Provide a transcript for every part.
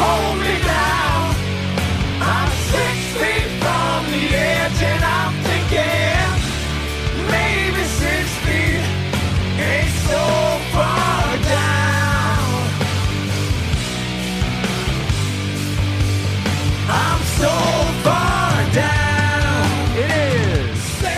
hold me down. I'm 6 feet from the edge and I'm thinking maybe 6 feet ain't so far down. I'm so far down. It is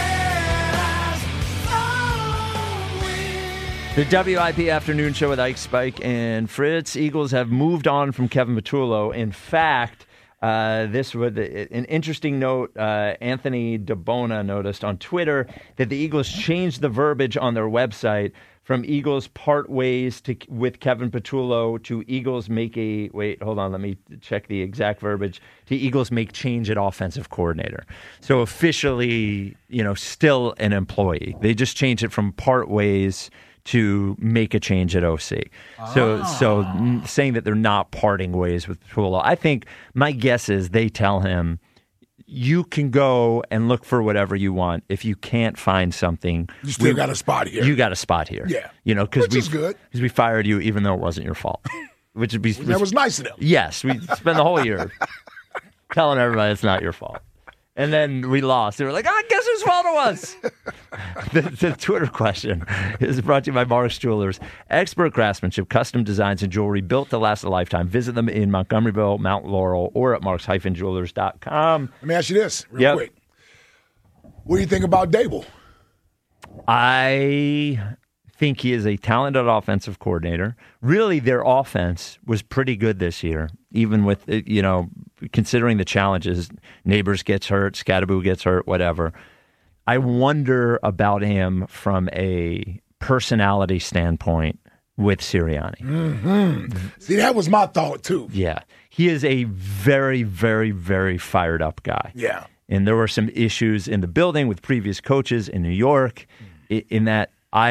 the WIP Afternoon Show with Ike, Spike, and Fritz. Eagles have moved on from Kevin Patullo. In fact, this was an interesting note. Anthony DeBona noticed on Twitter that the Eagles changed the verbiage on their website from Eagles part ways with Kevin Patullo to Eagles make a, wait, hold on, let me check the exact verbiage, to Eagles make change at offensive coordinator. So officially, still an employee. They just changed it from part ways to make a change at OC. So saying that they're not parting ways with Patullo. I think my guess is they tell him, you can go and look for whatever you want. If you can't find something, you still got a spot here. You got a spot here. Yeah. Which is good. Because we fired you even though it wasn't your fault. That was nice of them. Yes. We spent the whole year telling everybody it's not your fault. And then we lost. They were like, guess whose fault it was? The Twitter question is brought to you by Morris Jewelers. Expert craftsmanship, custom designs, and jewelry built to last a lifetime. Visit them in Montgomeryville, Mount Laurel, or at marks-jewelers.com. Let me ask you this real quick. What do you think about Dable? I think he is a talented offensive coordinator. Really, their offense was pretty good this year, even with, considering the challenges. Neighbors gets hurt, Scadaboo gets hurt, whatever. I wonder about him from a personality standpoint with Sirianni. Mm-hmm. See, that was my thought, too. Yeah. He is a very, very, very fired up guy. Yeah. And there were some issues in the building with previous coaches in New York in that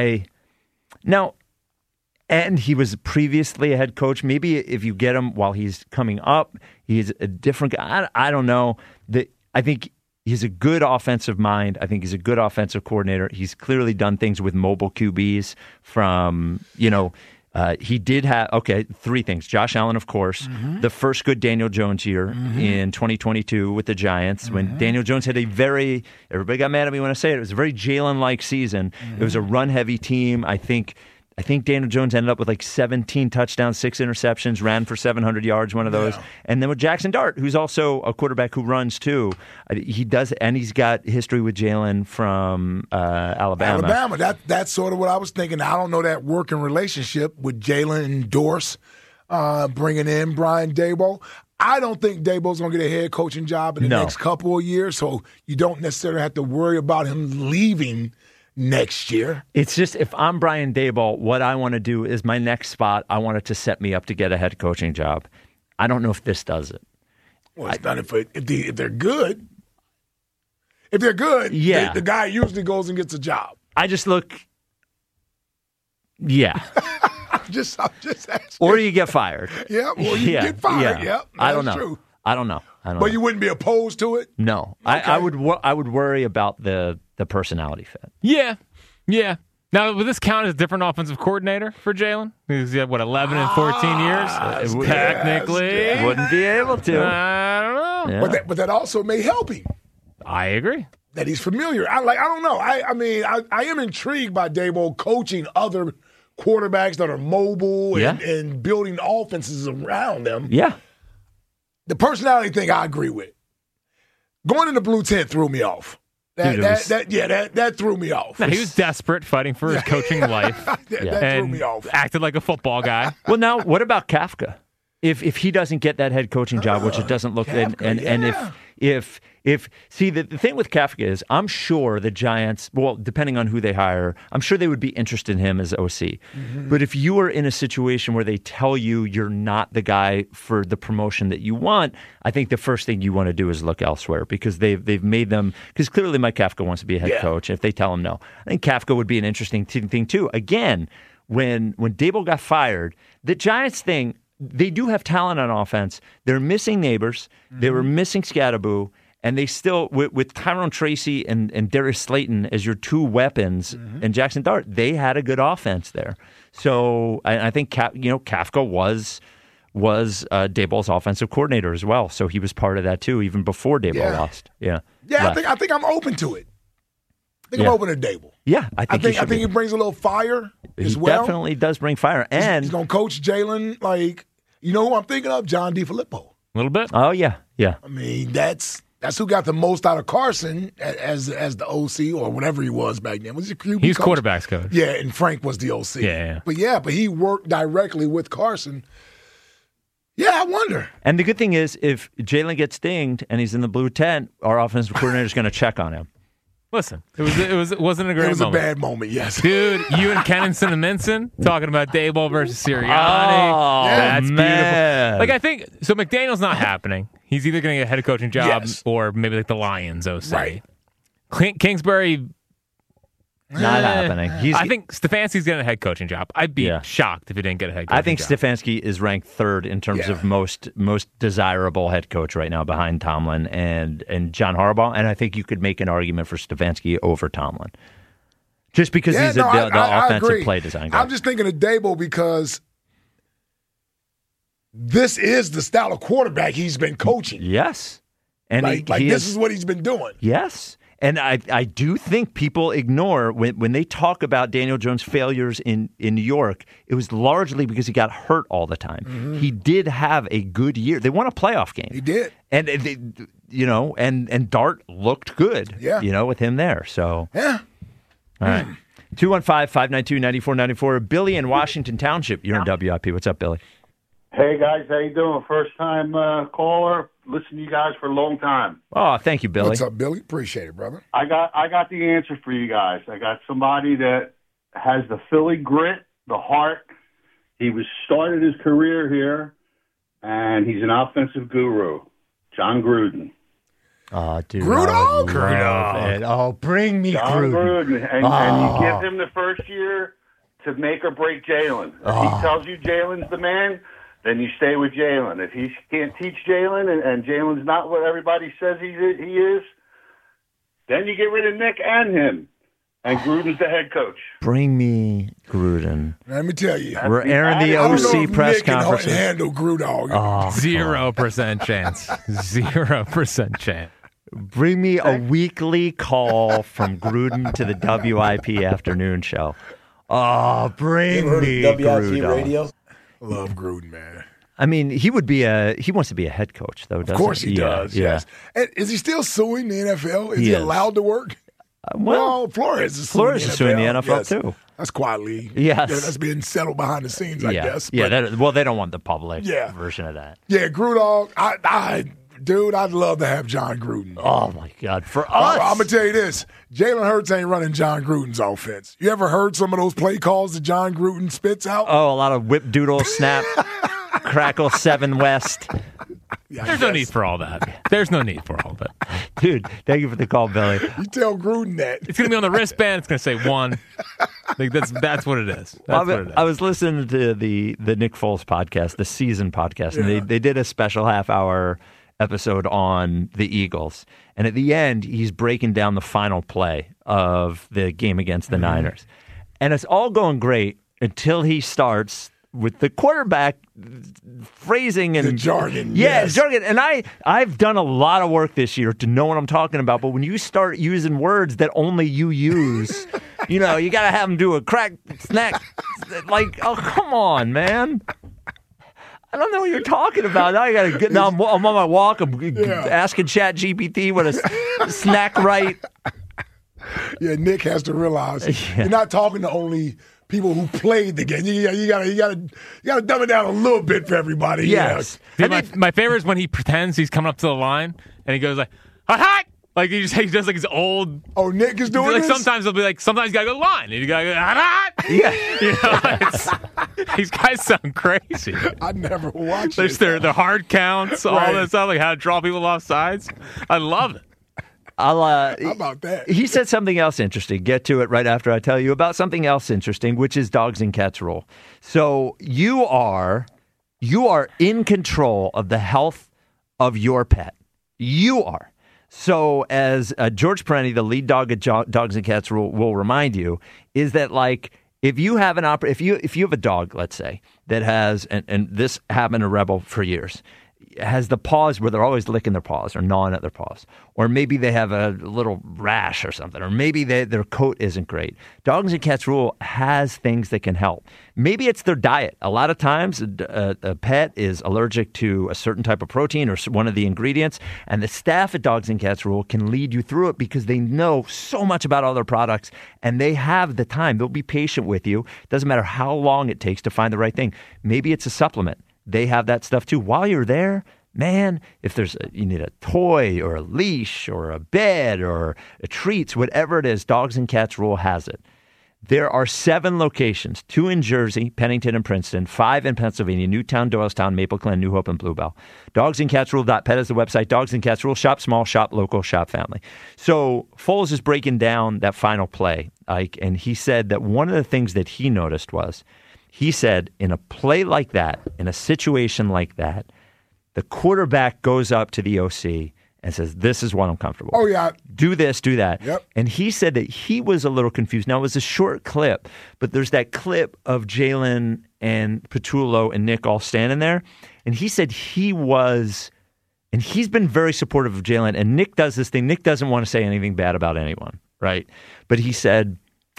and he was previously a head coach. Maybe if you get him while he's coming up, he's a different guy. I don't know. I think he's a good offensive mind. I think he's a good offensive coordinator. He's clearly done things with mobile QBs from, he did have, three things. Josh Allen, of course, the first good Daniel Jones year in 2022 with the Giants, when Daniel Jones had everybody got mad at me when I say it, it was a very Jalen-like season. It was a run-heavy team. I think Daniel Jones ended up with like 17 touchdowns, 6 interceptions, ran for 700 yards, one of those. Yeah. And then with Jackson Dart, who's also a quarterback who runs too. He does, and he's got history with Jalen from Alabama. That's sort of what I was thinking. I don't know that working relationship with Jalen and Dorse bringing in Brian Daboll. I don't think Daboll's going to get a head coaching job in the next couple of years, so you don't necessarily have to worry about him leaving next year. It's just, if I'm Brian Daboll, what I want to do is my next spot, I want it to set me up to get a head coaching job. I don't know if this does it. Well, it's not if they're good. If they're good, the guy usually goes and gets a job. I just look, I'm just asking. Or you get fired. Yeah, or you get fired. Yeah, I don't know. True. I don't know. But you wouldn't be opposed to it? No. Okay. I would worry about the personality fit. Yeah. Now, would this count as a different offensive coordinator for Jalen? He's had, 11 and 14 years? Technically. Wouldn't be able to. I don't know. Yeah. But that also may help him. I agree. That he's familiar. I don't know. I am intrigued by Daboll coaching other quarterbacks that are mobile and building offenses around them. Yeah. The personality thing I agree with. Going in the blue tent threw me off. That threw me off. No, he was desperate, fighting for his coaching life. That threw me off. Acted like a football guy. Well, now, what about Kafka? If he doesn't get that head coaching job, which it doesn't look, and if the thing with Kafka is, I'm sure the Giants, well, depending on who they hire, I'm sure they would be interested in him as OC. Mm-hmm. But if you are in a situation where they tell you you're not the guy for the promotion that you want, I think the first thing you want to do is look elsewhere, because they've made them, because clearly Mike Kafka wants to be a head coach. If they tell him no, I think Kafka would be an interesting thing too. Again, when Daboll got fired, the Giants thing, they do have talent on offense. They're missing Neighbors. Mm-hmm. They were missing Scadaboo. And they still, with Tyrone Tracy and Darius Slayton as your two weapons, and Jackson Dart, they had a good offense there. So I think Kafka was was Daboll's offensive coordinator as well. So he was part of that too, even before Daboll lost. Yeah. Yeah, I think I'm open to it. I'm open to Daboll. Yeah, I think he brings a little fire as well. He definitely does bring fire. And he's going to coach Jalen like, you know who I'm thinking of? John DeFilippo. A little bit. Oh, yeah. I mean, that's who got the most out of Carson as the OC or whatever he was back then. Was he QB He's coach? quarterback's coach. Yeah, and Frank was the OC. Yeah. But he worked directly with Carson. Yeah, I wonder. And the good thing is, if Jalen gets dinged and he's in the blue tent, our offensive coordinator is going to check on him. Listen, it wasn't a great moment. It was a bad moment, yes. Dude, you and Kennison and Minson talking about Daboll versus Sirianni. Oh, that's man. beautiful. Like, I think, so McDaniel's not happening. He's either going to get a head coaching job or maybe like the Lions OC. Right. Kingsbury, not happening. I think Stefanski's getting a head coaching job. I'd be shocked if he didn't get a head coaching job. I think Stefanski is ranked third in terms of most desirable head coach right now, behind Tomlin and John Harbaugh. And I think you could make an argument for Stefanski over Tomlin, just because he's the offensive play design guy. I'm just thinking of Daboll because this is the style of quarterback he's been coaching. Yes, and this is what he's been doing. Yes. And I do think people ignore when they talk about Daniel Jones' failures in New York, it was largely because he got hurt all the time. Mm-hmm. He did have a good year. They won a playoff game. He did. And, and Dart looked good, with him there. So, yeah. All right. 215-592-9494. Billy in Washington Township. You're in WIP. What's up, Billy? Hey, guys. How you doing? First-time caller. Listen to you guys for a long time. Oh, thank you, Billy. What's up, Billy? Appreciate it, brother. I got the answer for you guys. I got somebody that has the Philly grit, the heart. He started his career here, and he's an offensive guru, John Gruden. Oh, dude. Gruden? Oh, bring me John Gruden. And you give him the first year to make or break Jalen. If he tells you Jalen's the man, then you stay with Jalen. If he can't teach Jalen and Jalen's not what everybody says he is, then you get rid of Nick and him. And Gruden's the head coach. Bring me Gruden. Let me tell you. We're airing the OC press conference. Can handle Gruden. 0% chance. 0% chance. Bring me a weekly call from Gruden to the WIP afternoon show. Oh, bring me Gruden. Radio? Love Gruden, man. I mean, he wants to be a head coach, though, doesn't he? Of course he does, yes. And is he still suing the NFL? Is he allowed to work? Well, Flores is suing the NFL too. That's quietly. Yes. That's being settled behind the scenes, I guess. Yeah, they don't want the public version of that. Yeah, Gruden, dude, I'd love to have John Gruden. Oh, my God. For us. I'm going to tell you this. Jalen Hurts ain't running John Gruden's offense. You ever heard some of those play calls that John Gruden spits out? Oh, a lot of whip, doodle, snap, crackle, 7 West. There's no need for all that. There's no need for all of it. Dude, thank you for the call, Billy. You tell Gruden that. It's going to be on the wristband. It's going to say 1. Like that's what it is. I was listening to the Nick Foles podcast, the season podcast, and they did a special half-hour episode on the Eagles. And at the end, he's breaking down the final play of the game against the Niners. And it's all going great until he starts with the quarterback phrasing and the jargon. Jargon. And I've done a lot of work this year to know what I'm talking about. But when you start using words that only you use, you got to have them do a crack, snack. Like, oh, come on, man. I don't know what you're talking about. Now I got to get. Now I'm on my walk. I'm asking ChatGPT what a snack right. Yeah, Nick has to realize you're not talking to only people who played the game. You gotta dumb it down a little bit for everybody. Yes. Dude, my favorite is when he pretends he's coming up to the line and he goes like, "Hot!" Like he does like his old. Oh, Nick is doing this? Sometimes he'll be like, sometimes you gotta go to the line and you gotta go, "Hot!" Yeah. These guys sound crazy. I never watched it. There's their hard counts, all that stuff, like how to draw people off sides. I love it. How about that? He said something else interesting. Get to it right after I tell you about something else interesting, which is dogs and cats rule. So you are in control of the health of your pet. You are. So as George Perenni, the lead dog at Dogs and Cats rule, will remind you, is that like if you have if you have a dog, let's say, that has, and this happened to Rebel for years, has the paws where they're always licking their paws or gnawing at their paws, or maybe they have a little rash or something, or maybe their coat isn't great. Dogs and Cats Rule has things that can help. Maybe it's their diet. A lot of times a pet is allergic to a certain type of protein or one of the ingredients, and the staff at Dogs and Cats Rule can lead you through it because they know so much about all their products, and they have the time. They'll be patient with you. Doesn't matter how long it takes to find the right thing. Maybe it's a supplement. They have that stuff too. While you're there, man, if you need a toy or a leash or a bed or a treats, whatever it is, Dogs and Cats Rule has it. There are 7 locations, 2 in Jersey, Pennington and Princeton, 5 in Pennsylvania, Newtown, Doylestown, Maple Glen, New Hope, and Bluebell. DogsandCatsRule.pet is the website. Dogs and Cats Rule. Shop small, shop local, shop family. So Foles is breaking down that final play, Ike, and he said that one of the things that he noticed was, he said, in a play like that, in a situation like that, the quarterback goes up to the OC and says, this is what I'm comfortable with. Oh, yeah. Do this, do that. Yep. And he said that he was a little confused. Now, it was a short clip, but there's that clip of Jalen and Patullo and Nick all standing there. And he said he was, and he's been very supportive of Jalen. And Nick does this thing. Nick doesn't want to say anything bad about anyone, right? But he said,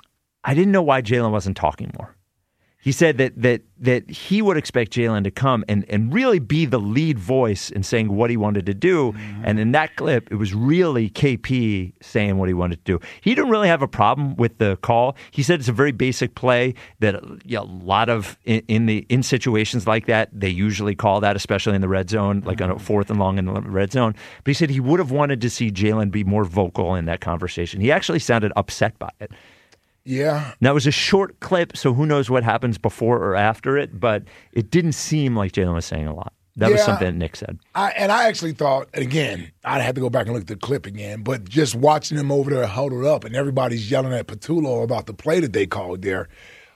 I didn't know why Jalen wasn't talking more. He said that he would expect Jalen to come and really be the lead voice in saying what he wanted to do. Mm-hmm. And in that clip, it was really KP saying what he wanted to do. He didn't really have a problem with the call. He said it's a very basic play that a lot of in situations like that, they usually call that, especially in the red zone, like on a 4th and long in the red zone. But he said he would have wanted to see Jalen be more vocal in that conversation. He actually sounded upset by it. Yeah. Now, it was a short clip, so who knows what happens before or after it, but it didn't seem like Jalen was saying a lot. That was something that Nick said. I actually thought, again, I'd have to go back and look at the clip again, but just watching them over there huddled up and everybody's yelling at Patullo about the play that they called there,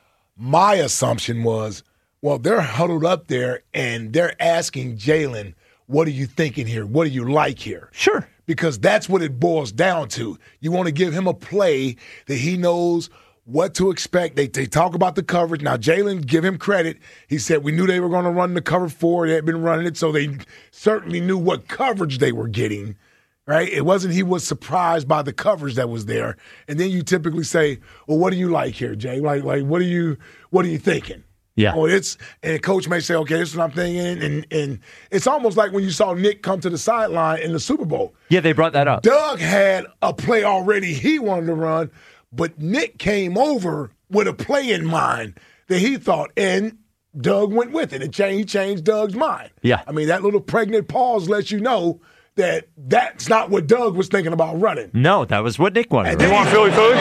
my assumption was, well, they're huddled up there and they're asking Jalen, what are you thinking here? What do you like here? Sure. Because that's what it boils down to. You want to give him a play that he knows what to expect. They talk about the coverage. Now, Jalen, give him credit. He said we knew they were going to run the cover 4. They had been running it, so they certainly knew what coverage they were getting, right? It wasn't he was surprised by the coverage that was there. And then you typically say, well, what do you like here, Jay? Like what are you thinking? Yeah. And coach may say, okay, this is what I'm thinking. And it's almost like when you saw Nick come to the sideline in the Super Bowl. Yeah, they brought that up. Doug had a play already he wanted to run, but Nick came over with a play in mind that he thought, and Doug went with it. He changed Doug's mind. Yeah. I mean, that little pregnant pause lets you know that that's not what Doug was thinking about running. No, that was what Nick wanted. You want Philly food?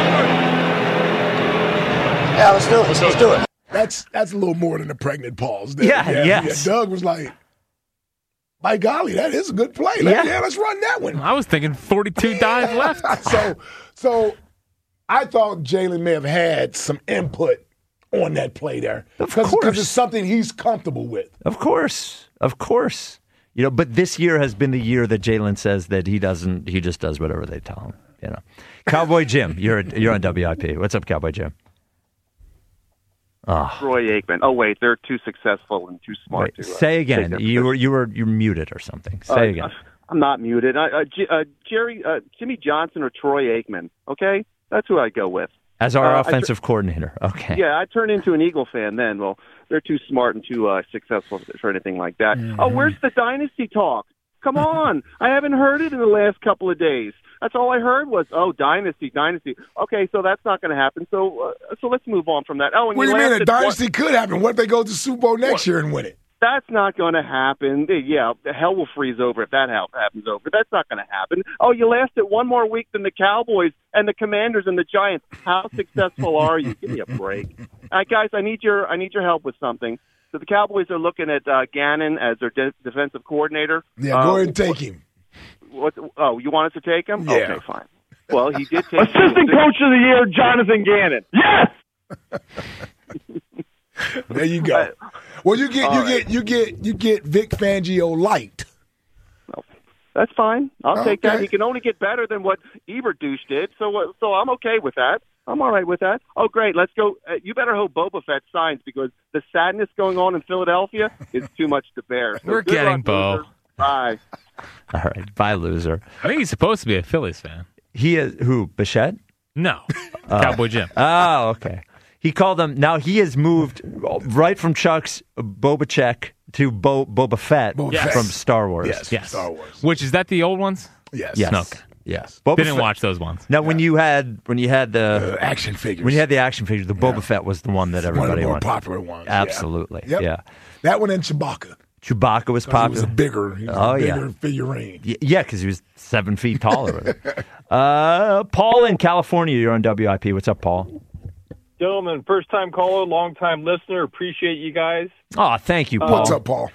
Yeah, let's do it. Let's do it. That's a little more than a pregnant pause. Yes. Yeah. Doug was like, by golly, that is a good play. Let's run that one. I was thinking 42 dives left. So I thought Jalen may have had some input on that play there. Of course. Because it's something he's comfortable with. Of course. You know, but this year has been the year that Jalen says that he just does whatever they tell him. You know, Cowboy Jim, you're on WIP. What's up, Cowboy Jim? Troy Aikman. Oh wait, they're too successful and too smart. Say again. You're muted or something. Say again. I'm not muted. Jimmy Johnson or Troy Aikman. Okay, that's who I go with as our offensive coordinator. Okay. Yeah, I turn into an Eagle fan then. Well, they're too smart and too successful for anything like that. Mm-hmm. Oh, where's the dynasty talk? Come on, I haven't heard it in the last couple of days. That's all I heard was, dynasty. Okay, so that's not going to happen. So let's move on from that. What do you mean a dynasty could happen? What if they go to the Super Bowl next year and win it? That's not going to happen. Yeah, the hell will freeze over if that happens over. That's not going to happen. Oh, you lasted one more week than the Cowboys and the Commanders and the Giants. How successful are you? Give me a break. All right, guys, I need your help with something. So the Cowboys are looking at Gannon as their defensive coordinator. Yeah, go ahead and take him. You want us to take him? Yeah. Okay, fine. Well, he did take Assistant Coach of the Year, Jonathan Gannon. Yes. There you go. Well, you get Vic Fangio light. That's fine. I'll take that. Okay. He can only get better than what Ebert douche did, so I'm okay with that. I'm all right with that. Oh, great. Let's go. You better hope Boba Fett signs because the sadness going on in Philadelphia is too much to bear. So We're good getting luck, Bo. loser. Bye. All right, bye, loser. I think he's supposed to be a Phillies fan. He is who? Bichette? No. Cowboy Jim. Oh, okay. He called him. Now he has moved right from Chuck's Boba to Boba Fett Fett. from Star Wars. Yes. Star Wars. Which, is that the old ones? Yes. Yes. Okay. Yes. Boba Didn't Fett- watch those ones. Now, when you had the Action figures. when you had the action figures, the Boba Fett was the one that one of everybody the more wanted. popular ones. Absolutely. Yep. Yeah. That one and Chewbacca. Chewbacca was He was popular. a bigger, figurine. Yeah, because he was 7 feet taller. Paul in California, you're on WIP. What's up, Paul? Gentlemen, first-time caller, long-time listener. Appreciate you guys. Oh, thank you, Paul. What's up, Paul?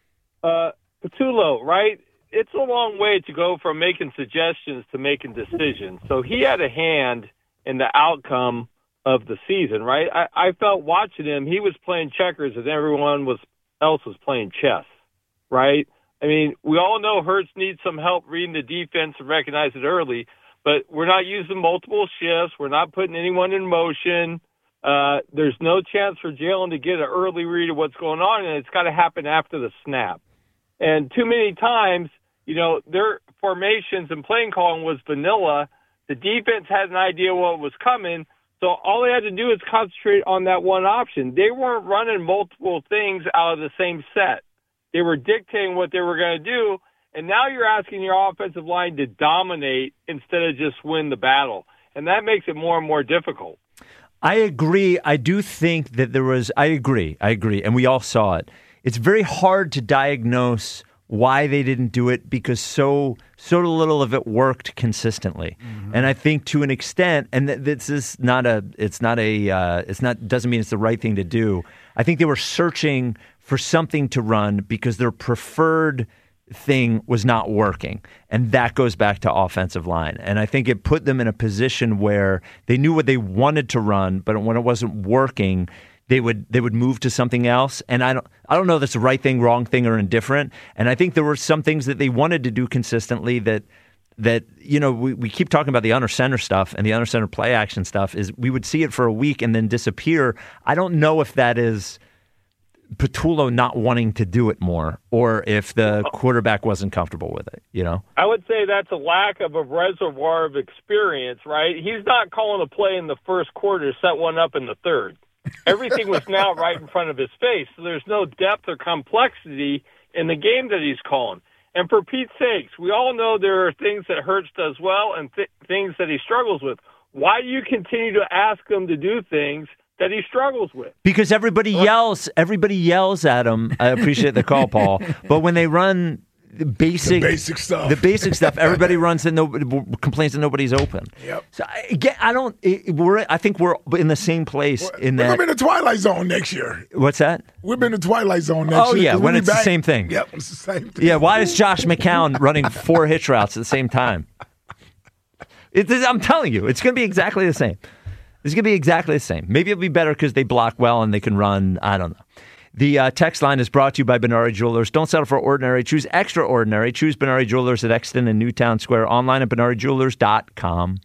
Patullo, right? It's a long way to go from making suggestions to making decisions. So he had a hand in the outcome of the season, right? I felt watching him, he was playing checkers and everyone else was playing chess, right? I mean, we all know Hurts needs some help reading the defense and recognize it early, but we're not using multiple shifts. We're not putting anyone in motion. There's no chance for Jalen to get an early read of what's going on, and it's got to happen after the snap. And too many times, their formations and playing calling was vanilla. The defense had an idea what was coming, so all they had to do is concentrate on that one option. They weren't running multiple things out of the same set. They were dictating what they were going to do, and now you're asking your offensive line to dominate instead of just win the battle, and that makes it more and more difficult. I agree. I do think that I agree, and we all saw it. It's very hard to diagnose why they didn't do it because so little of it worked consistently. Mm-hmm. And I think to an extent, and this is doesn't mean it's the right thing to do. I think they were searching for something to run because their preferred thing was not working. And that goes back to offensive line. And I think it put them in a position where they knew what they wanted to run, but when it wasn't working, they would move to something else. And I don't know if that's the right thing, wrong thing, or indifferent. And I think there were some things that they wanted to do consistently that we keep talking about the under center stuff and the under center play action stuff is we would see it for a week and then disappear. I don't know if that is Patullo not wanting to do it more or if the quarterback wasn't comfortable with it, I would say that's a lack of a reservoir of experience, right? He's not calling a play in the first quarter, set one up in the third. Everything was now right in front of his face, so there's no depth or complexity in the game that he's calling. And for Pete's sakes, we all know there are things that Hurts does well and things that he struggles with. Why do you continue to ask him to do things that he struggles with? Because everybody yells at him. I appreciate the call, Paul. But when they run the basic stuff, everybody runs and complains that nobody's open. Yep. So I think we're in the same place in that. We're going to be in the Twilight Zone next year. What's that? We've been in the Twilight Zone next year. Oh, yeah, when it's the same thing. Yep, it's the same thing. Yeah, why is Josh McCown running 4 hitch routes at the same time? I'm telling you, it's going to be exactly the same. It's going to be exactly the same. Maybe it'll be better because they block well and they can run. I don't know. The text line is brought to you by Benari Jewelers. Don't settle for ordinary. Choose extraordinary. Choose Benari Jewelers at Exton and Newtown Square. Online at BenariJewelers.com.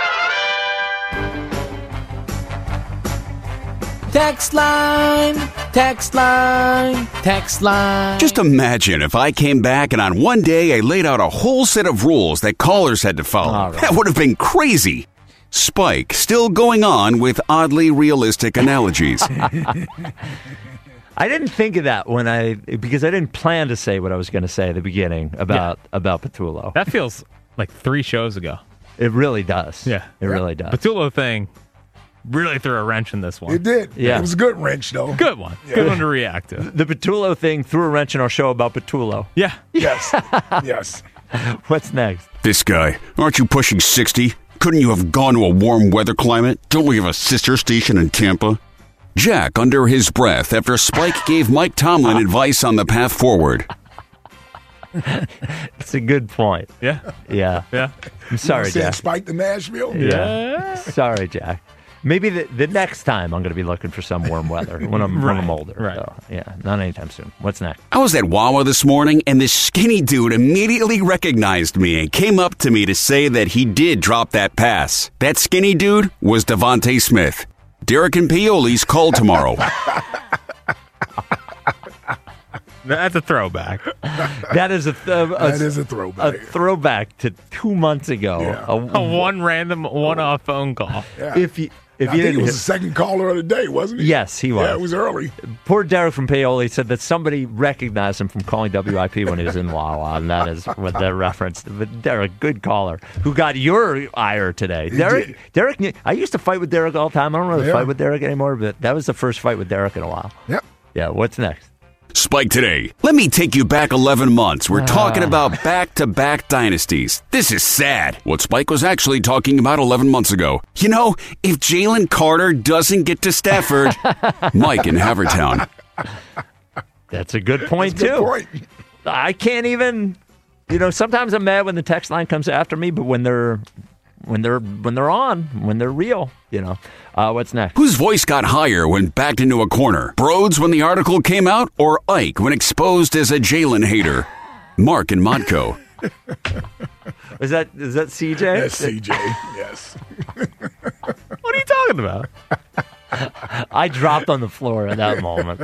Text line, text line, text line. Just imagine if I came back and on one day I laid out a whole set of rules that callers had to follow. All right. That would have been crazy. Spike still going on with oddly realistic analogies. I didn't think of that because I didn't plan to say what I was going to say at the beginning about Patullo. That feels like 3 shows ago. It really does. Yeah. It really does. Patullo thing really threw a wrench in this one. It did. Yeah. It was a good wrench, though. Good one. Yeah. Good one to react to. The Patullo thing threw a wrench in our show about Patullo. Yeah. Yes. Yes. What's next? This guy, aren't you pushing 60? Couldn't you have gone to a warm weather climate? Don't we have a sister station in Tampa? Jack under his breath after Spike gave Mike Tomlin advice on the path forward. It's a good point. Yeah. Yeah. Yeah. I'm sorry, Jack. Spike to Nashville? Yeah. Sorry, Jack. Maybe the next time I'm going to be looking for some warm weather when I'm older. Right. So, yeah, not anytime soon. What's next? I was at Wawa this morning, and this skinny dude immediately recognized me and came up to me to say that he did drop that pass. That skinny dude was Devontae Smith. Derek and Pioli's call tomorrow. That's a throwback. That is a throwback. A throwback to 2 months ago. Yeah. A one-off phone call. Yeah. If you I think didn't it was hear- the second caller of the day, wasn't he? Yes, he was. Yeah, it was early. Poor Derek from Paoli said that somebody recognized him from calling WIP when he was in Wawa, and that is what that referenced. But Derek, good caller, who got your ire today. Derek, I used to fight with Derek all the time. I don't really fight with Derek anymore, but that was the first fight with Derek in a while. Yep. Yeah, what's next? Spike today. Let me take you back 11 months. We're talking about back-to-back dynasties. This is sad. What Spike was actually talking about 11 months ago. You know, if Jalen Carter doesn't get to Stafford, Mike in Havertown. That's a good point, That's a good too. point. I can't even, sometimes I'm mad when the text line comes after me, but when they're on, when they're real, what's next? Whose voice got higher when backed into a corner? Broads when the article came out, or Ike when exposed as a Jalen hater? Mark and Modco. Is that CJ? That's CJ, yes. What are you talking about? I dropped on the floor at that moment.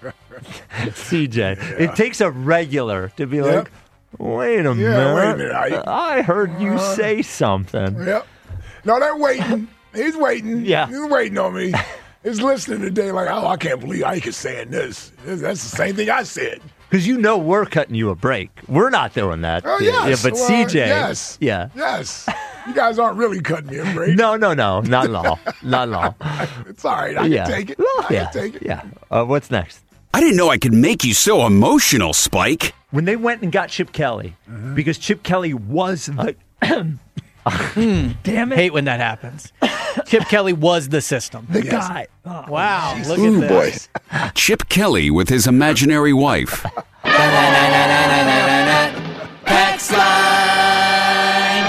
CJ. It takes a regular to be like, wait a minute. I heard you say something. Yep. No, they're waiting. He's waiting. Yeah. He's waiting on me. He's listening today like, oh, I can't believe Ike is saying this. That's the same thing I said. Because we're cutting you a break. We're not doing that. Oh, yes. Yeah, but CJ. Yes. Yeah. Yes. You guys aren't really cutting me a break. No. Not at all. Not at all. It's all right. I can take it. Well, I can take it. Yeah. What's next? I didn't know I could make you so emotional, Spike. When they went and got Chip Kelly, because Chip Kelly was the... Damn it. Hate when that happens. Chip Kelly was the system. The guy. Oh, wow. geez. Look Ooh, at this. boy. Chip Kelly with his imaginary wife. Text line.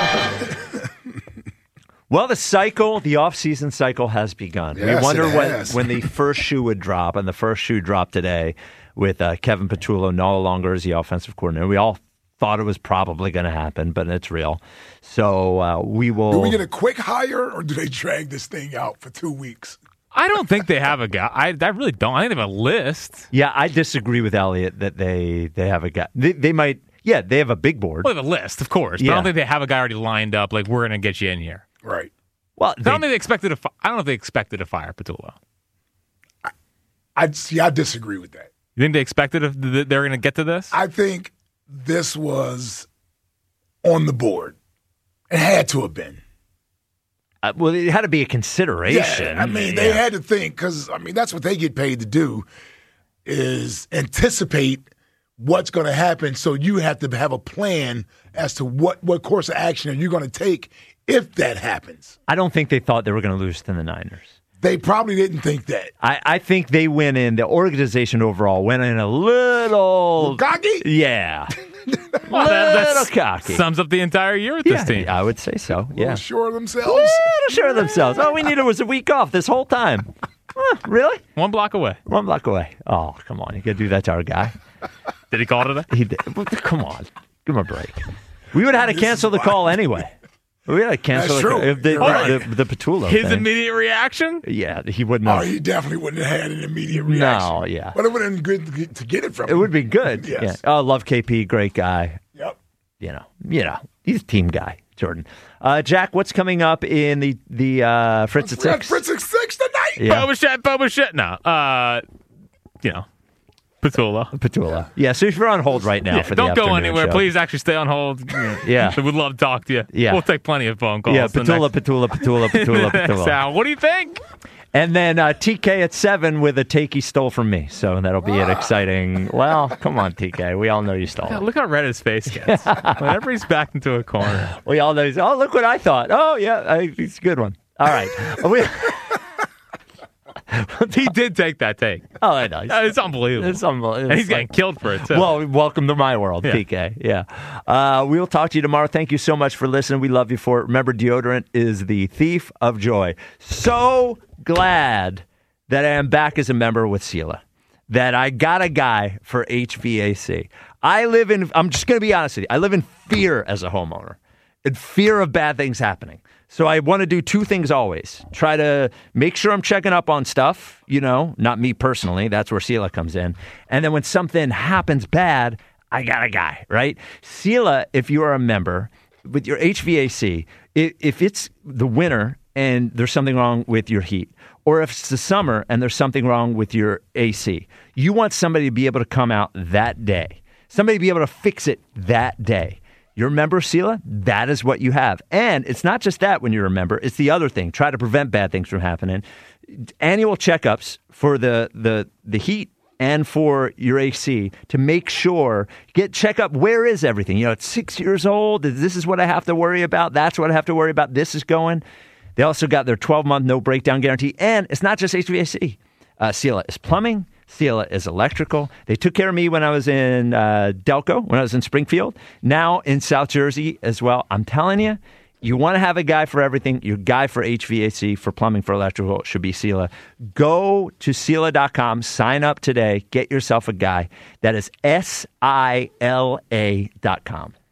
Well, the off-season cycle has begun. Yes, we wonder it has. when the first shoe would drop, and the first shoe dropped today with Kevin Patullo no longer as the offensive coordinator. We all thought it was probably going to happen, but it's real. So we will... Do we get a quick hire, or do they drag this thing out for 2 weeks? I don't think they have a guy. I really don't. I think they have a list. Yeah, I disagree with Elliot that they have a guy. They might... Yeah, they have a big board. Well, they have a list, of course. But I don't think they have a guy already lined up, like, we're going to get you in here. Right. Well, I don't think they expected to. I don't know if they expected to fire Patullo. I disagree with that. You think they expected they're going to get to this? I think this was on the board. It had to have been. Well, it had to be a consideration. Yeah, I mean, they had to think, because, that's what they get paid to do, is anticipate what's going to happen. So you have to have a plan as to what course of action are you going to take if that happens. I don't think they thought they were going to lose to the Niners. They probably didn't think that. I think they went in, the organization overall went in a little cocky? Yeah. Well, little cocky. Sums up the entire year with this team. I would say so. Yeah. Little sure of themselves. Little sure of themselves. All we needed was a week off this whole time. Really? 1 block away. 1 block away. Oh, come on. You got to do that to our guy. Did he call today? He did. Come on. Give him a break. We would have had to cancel the call anyway. We had to cancel the Patullo His thing. immediate reaction? Yeah, he wouldn't have. Oh, he definitely wouldn't have had an immediate reaction. No, yeah. But it would have been good to get it from him. It would be good. Yes. Yeah. Oh, love KP. Great guy. Yep. He's a team guy, Jordan. Jack, what's coming up in the Fritz at 6? Fritz at 6 tonight? Yeah. Boba shit. No. Patullo. Yeah, so if you're on hold right now for the don't go afternoon anywhere. show. Please actually stay on hold. Yeah. We'd love to talk to you. Yeah. We'll take plenty of phone calls. Yeah, Patullo. Sal, what do you think? And then TK at 7 with a take he stole from me. So that'll be an exciting... Well, come on, TK. We all know you stole it. Look how red his face gets. Whenever he's backed into a corner. We all know. Look what I thought. Oh, yeah, it's a good one. All right. He did take that take. Oh, I know. It's unbelievable. It's unbelievable. And he's getting killed for it, too. Well, welcome to my world, PK. Yeah. We'll talk to you tomorrow. Thank you so much for listening. We love you for it. Remember, deodorant is the thief of joy. So glad that I am back as a member with Sela, that I got a guy for HVAC. I'm just going to be honest with you, I live in fear as a homeowner, in fear of bad things happening. So I want to do two things always. Try to make sure I'm checking up on stuff, not me personally. That's where Sela comes in. And then when something happens bad, I got a guy, right? Sela, if you are a member with your HVAC, if it's the winter and there's something wrong with your heat, or if it's the summer and there's something wrong with your AC, you want somebody to be able to come out that day. Somebody to be able to fix it that day. You're a member of Sela, that is what you have. And it's not just that when you're a member, it's the other thing. Try to prevent bad things from happening. Annual checkups for the heat and for your AC to make sure, check up, where is everything? It's 6 years old. This is what I have to worry about. That's what I have to worry about. This is going. They also got their 12-month no breakdown guarantee. And it's not just HVAC. Sela is plumbing. Sela is electrical. They took care of me when I was in Delco, when I was in Springfield, now in South Jersey as well. I'm telling you, you want to have a guy for everything. Your guy for HVAC, for plumbing, for electrical should be Sela. Go to Sela.com, sign up today, get yourself a guy. That is SILA.com.